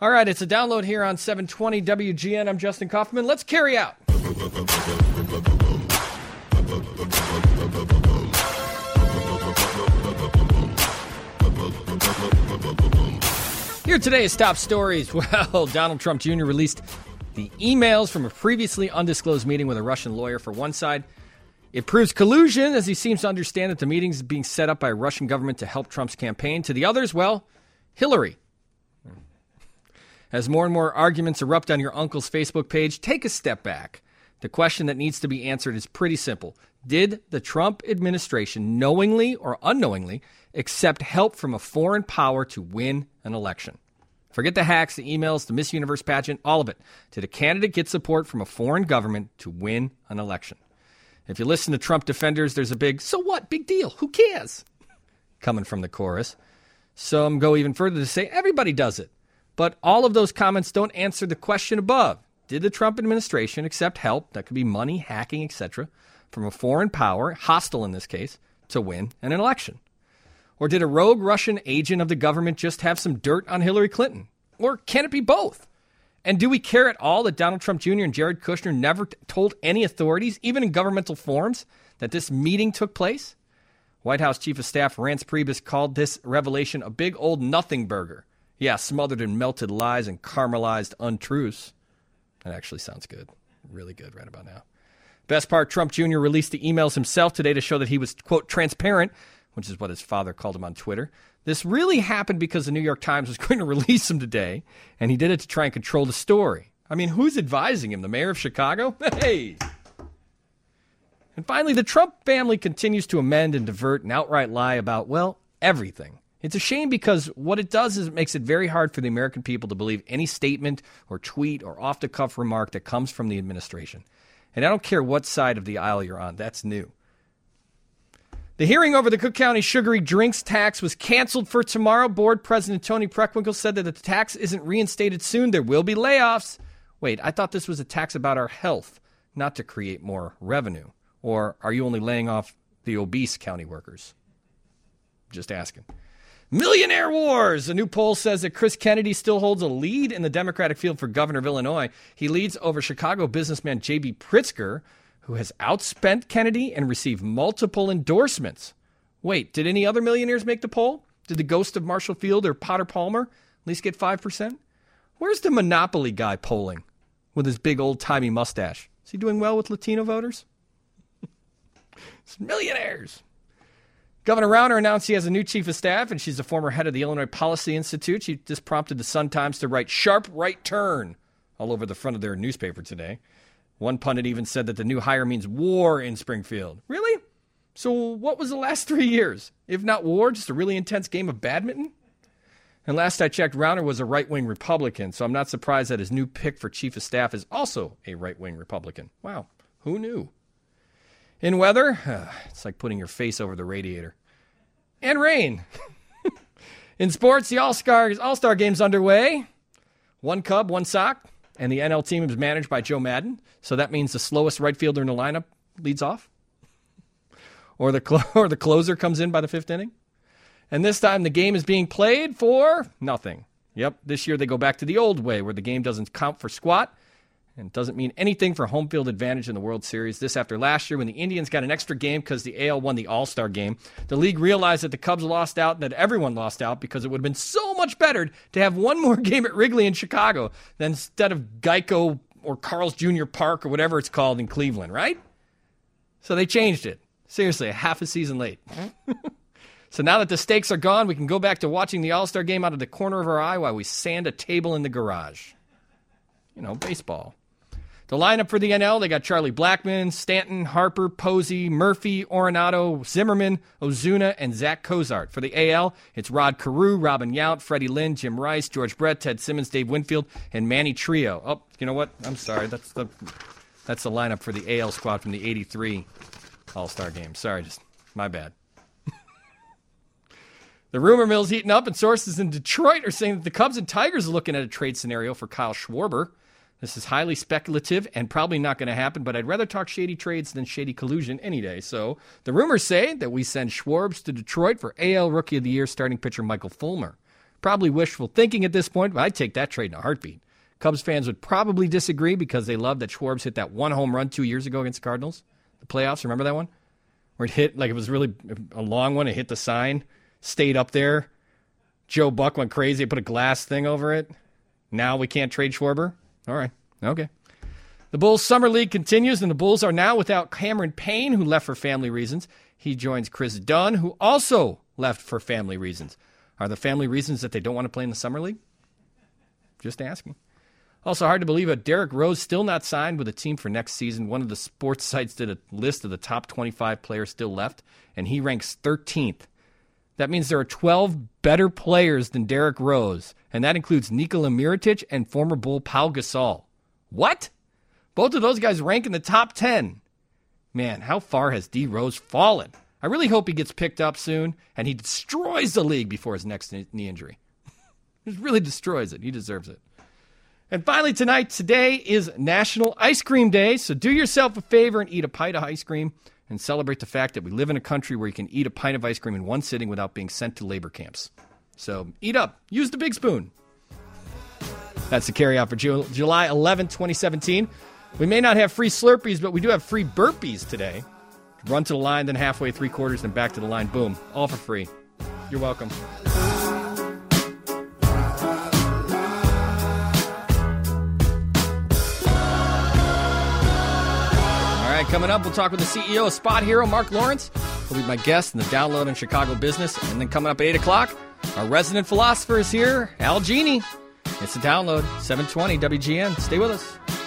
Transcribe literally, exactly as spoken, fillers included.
All right, it's a download here on seven twenty W G N. I'm Justin Kaufman. Let's carry out. Here today is top stories. Well, Donald Trump Junior released the emails from a previously undisclosed meeting with a Russian lawyer. For one side, it proves collusion, as he seems to understand that the meeting is being set up by a Russian government to help Trump's campaign. To the others, well, Hillary. As more and more arguments erupt on your uncle's Facebook page, take a step back. The question that needs to be answered is pretty simple. Did the Trump administration knowingly or unknowingly accept help from a foreign power to win an election? Forget the hacks, the emails, the Miss Universe pageant, all of it. Did a candidate get support from a foreign government to win an election? If you listen to Trump defenders, there's a big, so what, big deal, who cares? Coming from the chorus. Some go even further to say everybody does it. But all of those comments don't answer the question above. Did the Trump administration accept help, that could be money, hacking, et cetera, from a foreign power, hostile in this case, to win an election? Or did a rogue Russian agent of the government just have some dirt on Hillary Clinton? Or can it be both? And do we care at all that Donald Trump Junior and Jared Kushner never t- told any authorities, even in governmental forms, that this meeting took place? White House Chief of Staff Reince Priebus called this revelation a big old nothing burger. Yeah, smothered in melted lies and caramelized untruths. That actually sounds good. Really good right about now. Best part, Trump Junior released the emails himself today to show that he was, quote, transparent, which is what his father called him on Twitter. This really happened because the New York Times was going to release him today, and he did it to try and control the story. I mean, who's advising him? The mayor of Chicago? Hey! And finally, the Trump family continues to amend and divert and outright lie about, well, everything. It's a shame because what it does is it makes it very hard for the American people to believe any statement or tweet or off-the-cuff remark that comes from the administration. And I don't care what side of the aisle you're on. That's new. The hearing over the Cook County sugary drinks tax was canceled for tomorrow. Board President Tony Preckwinkle said that if the tax isn't reinstated soon, there will be layoffs. Wait, I thought this was a tax about our health, not to create more revenue. Or are you only laying off the obese county workers? Just asking. Millionaire Wars. A new poll says that Chris Kennedy still holds a lead in the Democratic field for governor of Illinois. He leads over Chicago businessman J B Pritzker, who has outspent Kennedy and received multiple endorsements. Wait, did any other millionaires make the poll? Did the ghost of Marshall Field or Potter Palmer at least get five percent? Where's the Monopoly guy polling with his big old-timey mustache? Is he doing well with Latino voters? It's millionaires. Governor Rauner announced he has a new chief of staff, and she's the former head of the Illinois Policy Institute. She just prompted the Sun-Times to write sharp right turn all over the front of their newspaper today. One pundit even said that the new hire means war in Springfield. Really? So what was the last three years? If not war, just a really intense game of badminton? And last I checked, Rauner was a right-wing Republican, so I'm not surprised that his new pick for chief of staff is also a right-wing Republican. Wow, who knew? In weather, uh, it's like putting your face over the radiator. And rain. In sports, the All-Star, All-Star Game's underway. One Cub, one sock. And the N L team is managed by Joe Madden. So that means the slowest right fielder in the lineup leads off. Or the, cl- or the closer comes in by the fifth inning. And this time the game is being played for nothing. Yep, this year they go back to the old way where the game doesn't count for squat. And doesn't mean anything for home field advantage in the World Series. This after last year when the Indians got an extra game because the A L won the All-Star game. The league realized that the Cubs lost out and that everyone lost out because it would have been so much better to have one more game at Wrigley in Chicago than instead of Geico or Carl's Junior Park or whatever it's called in Cleveland, right? So they changed it. Seriously, a half a season late. So now that the stakes are gone, we can go back to watching the All-Star game out of the corner of our eye while we sand a table in the garage. You know, baseball. The lineup for the N L, they got Charlie Blackmon, Stanton, Harper, Posey, Murphy, Arenado, Zimmerman, Ozuna, and Zach Cozart. For the A L, it's Rod Carew, Robin Yount, Freddie Lynn, Jim Rice, George Brett, Ted Simmons, Dave Winfield, and Manny Trio. Oh, you know what? I'm sorry. That's the that's the lineup for the A L squad from the eighty-three All-Star game. Sorry, just my bad. The rumor mill's heating up, and sources in Detroit are saying that the Cubs and Tigers are looking at a trade scenario for Kyle Schwarber. This is highly speculative and probably not going to happen, but I'd rather talk shady trades than shady collusion any day. So the rumors say that we send Schwarbs to Detroit for A L Rookie of the Year starting pitcher Michael Fulmer. Probably wishful thinking at this point, but I'd take that trade in a heartbeat. Cubs fans would probably disagree because they love that Schwartz hit that one home run two years ago against the Cardinals. The playoffs, remember that one? Where it hit, like it was really a long one. It hit the sign, stayed up there. Joe Buck went crazy, put a glass thing over it. Now we can't trade Schwarber? All right, okay. The Bulls Summer League continues, and the Bulls are now without Cameron Payne, who left for family reasons. He joins Chris Dunn, who also left for family reasons. Are the family reasons that they don't want to play in the Summer League? Just asking. Also hard to believe that Derrick Rose still not signed with a team for next season. One of the sports sites did a list of the top twenty-five players still left, and he ranks thirteenth. That means there are twelve better players than Derrick Rose, and that includes Nikola Mirotic and former Bull Pau Gasol. What? Both of those guys rank in the top ten. Man, how far has D. Rose fallen? I really hope he gets picked up soon, and he destroys the league before his next knee injury. He really destroys it. He deserves it. And finally tonight, today is National Ice Cream Day, so do yourself a favor and eat a pint of ice cream and celebrate the fact that we live in a country where you can eat a pint of ice cream in one sitting without being sent to labor camps. So eat up. Use the big spoon. That's the carry out for Ju- July eleventh, twenty seventeen. We may not have free Slurpees, but we do have free burpees today. Run to the line, then halfway, three quarters, then back to the line. Boom. All for free. You're welcome. Coming up, we'll talk with the C E O of Spot Hero, Mark Lawrence. He'll be my guest in the Download in Chicago Business. And then coming up at eight o'clock, our resident philosopher is here, Al Genie. It's the Download, seven twenty W G N. Stay with us.